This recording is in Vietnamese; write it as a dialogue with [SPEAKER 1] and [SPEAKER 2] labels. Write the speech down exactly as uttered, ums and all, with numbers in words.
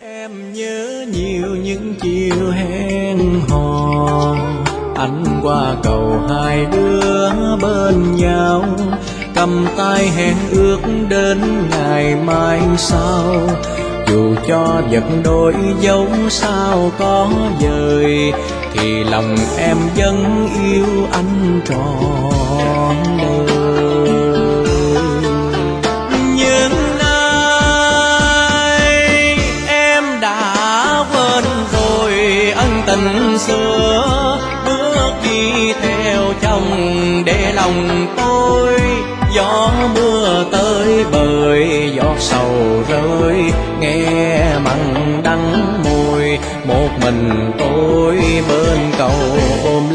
[SPEAKER 1] Em nhớ nhiều những chiều hẹn hò, anh qua cầu hai đứa bên nhau, cầm tay hẹn ước đến ngày mai sau. Dù cho vật đôi dấu sao có dời, thì lòng em vẫn yêu anh trọn đời. Nhưng ai em đã quên rồi ân tình xưa, bước đi theo chồng để lòng tôi gió mưa tới bời, giọt sầu rơi nghe mặn đắng môi. Một mình tôi bên cầu ôm